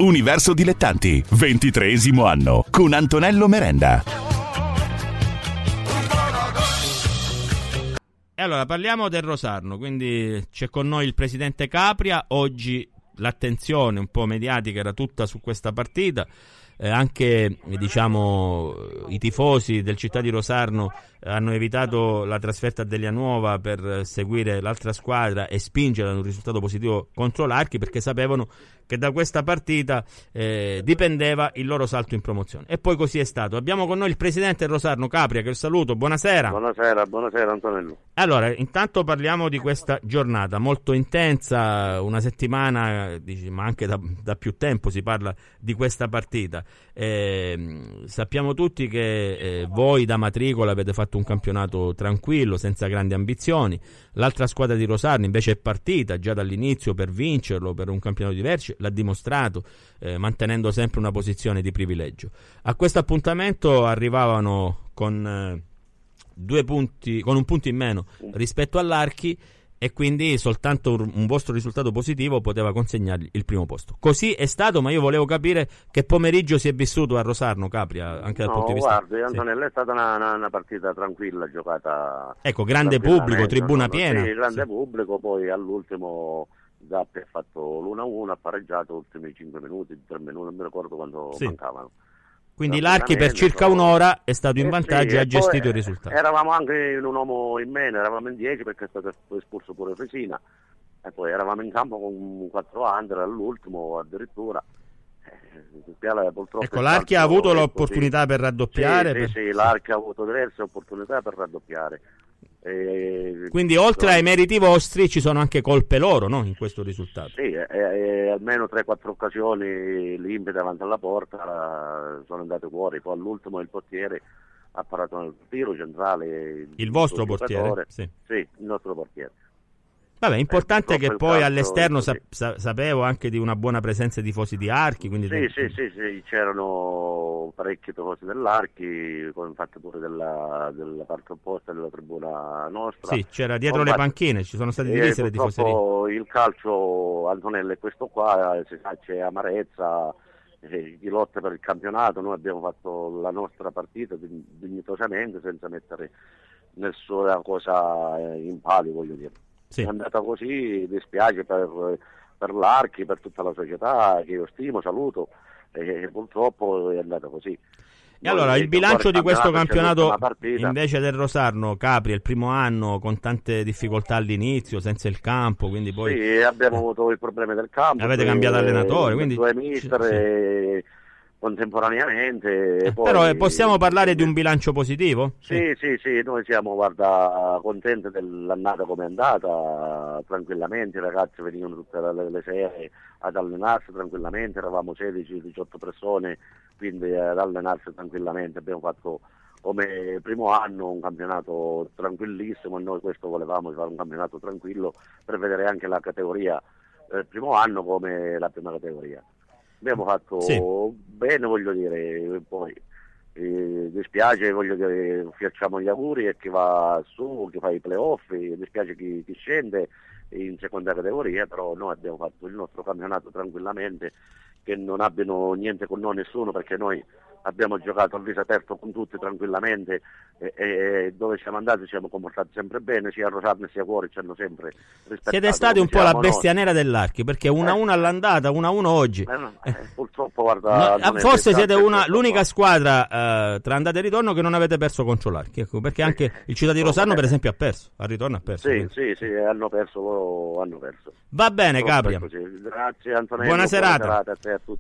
Universo Dilettanti, 23° anno, con Antonello Merenda. E allora parliamo del Rosarno, quindi c'è con noi il presidente Capria. Oggi l'attenzione un po' mediatica era tutta su questa partita. Anche diciamo i tifosi del Città di Rosarno hanno evitato la trasferta a Delianuova per seguire l'altra squadra e spingere ad un risultato positivo contro l'Archi, perché sapevano che da questa partita dipendeva il loro salto in promozione, e poi così è stato. Abbiamo con noi il presidente del Rosarno Capria, che saluto. Buonasera. Buonasera Antonello. Allora, intanto parliamo di questa giornata molto intensa, una settimana, ma anche da più tempo si parla di questa partita. Sappiamo tutti che voi da matricola avete fatto un campionato tranquillo, senza grandi ambizioni. L'altra squadra di Rosarno invece è partita già dall'inizio per vincerlo, per un campionato diverso, l'ha dimostrato, mantenendo sempre una posizione di privilegio. A questo appuntamento arrivavano con 2 punti, con un punto in meno rispetto all'Archi, e quindi soltanto un vostro risultato positivo poteva consegnargli il primo posto. Così è stato, ma io volevo capire che pomeriggio si è vissuto a Rosarno, Capria, anche dal punto di vista... Guardi, Antonello, è stata una partita tranquilla, giocata... Ecco, grande pubblico, tribuna piena. Sì, grande pubblico, poi all'ultimo Zappi ha fatto l'1-1, ha pareggiato ultimi 5 minuti, 3 minuti, non mi ricordo quanto mancavano. Quindi l'Archi per circa un'ora è stato in vantaggio e ha gestito il risultato. Eravamo anche in un uomo in meno, eravamo in 10 perché è stato espulso pure Fresina, e poi eravamo in campo con 4 under all'ultimo addirittura. Ecco, l'Archi ha avuto l'opportunità per raddoppiare? Sì, l'Archi ha avuto diverse opportunità per raddoppiare. Quindi oltre ai meriti vostri ci sono anche colpe loro, no? In questo risultato. Sì, almeno 3-4 occasioni limpide davanti alla porta sono andate fuori. Poi all'ultimo il portiere ha parato nel tiro centrale. Il vostro portiere? Sì, il nostro portiere. Vabbè, importante che poi all'esterno sapevo anche di una buona presenza di tifosi di Archi. Quindi sì, c'erano parecchi tifosi dell'Archi, infatti pure della parte opposta della tribuna nostra. Sì, c'era dietro le panchine, ci sono state divise le tifoserie. Il calcio, Antonello, è questo qua, si sa, c'è amarezza, di lotta per il campionato. Noi abbiamo fatto la nostra partita dignitosamente, senza mettere nessuna cosa in palio, voglio dire. Sì. È andata così, dispiace per l'Archi, per tutta la società che io stimo, saluto, e purtroppo è andata così. E allora il bilancio di questo campionato invece del Rosarno, Capri, è il primo anno con tante difficoltà all'inizio, senza il campo, quindi poi... Sì, abbiamo avuto i problemi del campo. Avete cambiato allenatore, quindi... 2 mister contemporaneamente. Però possiamo parlare di un bilancio positivo? Sì, noi siamo, contenti dell'annata come è andata, tranquillamente. I ragazzi venivano tutte le sere ad allenarsi tranquillamente, eravamo 16-18 persone, quindi ad allenarsi tranquillamente. Abbiamo fatto come primo anno un campionato tranquillissimo, e noi questo volevamo, fare un campionato tranquillo per vedere anche la categoria primo anno come la prima categoria. Abbiamo fatto bene, voglio dire, poi dispiace, voglio dire, facciamo gli auguri a chi va su, chi fa i playoff, dispiace chi scende in seconda categoria, però noi abbiamo fatto il nostro campionato tranquillamente, che non abbiano niente con noi nessuno, perché noi abbiamo giocato a viso aperto con tutti tranquillamente, e dove siamo andati siamo comportati sempre bene, sia a Rosarno sia fuori ci hanno sempre rispettato. Siete stati un po' la bestia nera dell'Archi, perché 1-1 all'andata, 1-1 oggi. Purtroppo, guarda, forse siete l'unica squadra tra andata e ritorno che non avete perso contro l'Archi, ecco, perché anche il Città di Rosarno per esempio ha perso, al ritorno ha perso. Sì, hanno perso. Va bene, Capria. Grazie Antonello. Buona serata A te, a tutti.